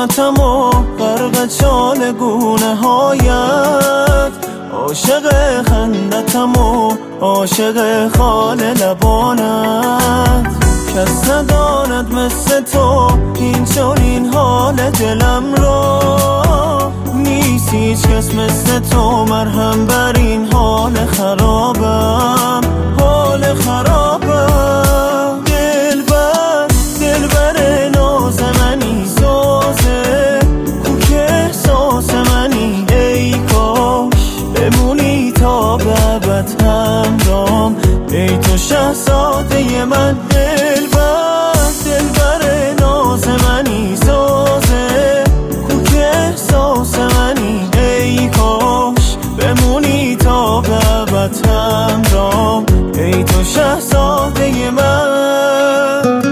صورتم و غرق چالگونه هایت، عاشق خندتم و عاشق خال لبانت. کس نداند مثل تو این چنین حال دلم را، نیست هیچ کس مثل تو مرهم بر این حال خرابم، حال خرابم. دلبر ناز منی، سازه کوک احساس منی، ای کاش بمونی تا به ابد همرام، ای تو شهزاده من. دلبر ناز منی، سازه کوک احساس منی، ای کاش بمونی تا به ابد همرام، ای تو شهزاده من.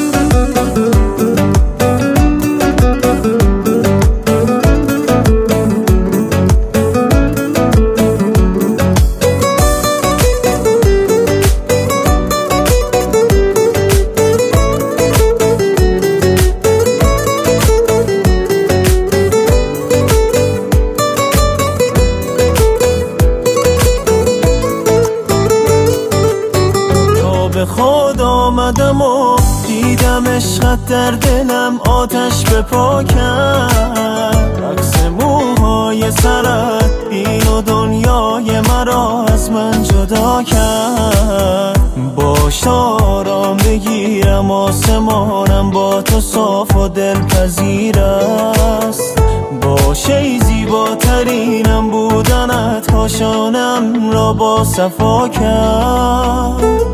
به خود آمدم و دیدم عشقت در دلم آتش به پا کرد، عکس موهای سرت این و دنیای مرا از من جدا کرد. باش آرام بگیرم، آسمانم با تو صاف و دلپذیر است، باشه ای زیباترینم بودنت کاشانم را با صفا کرد.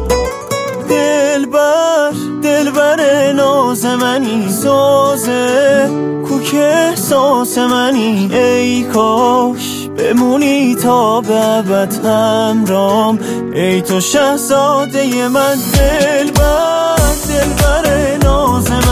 دلبر ناز منی، سازه کوک احساس منی، ای کاش بمونی تا به ابد همرام، ای تو شهزاده من. دلبر ناز منی،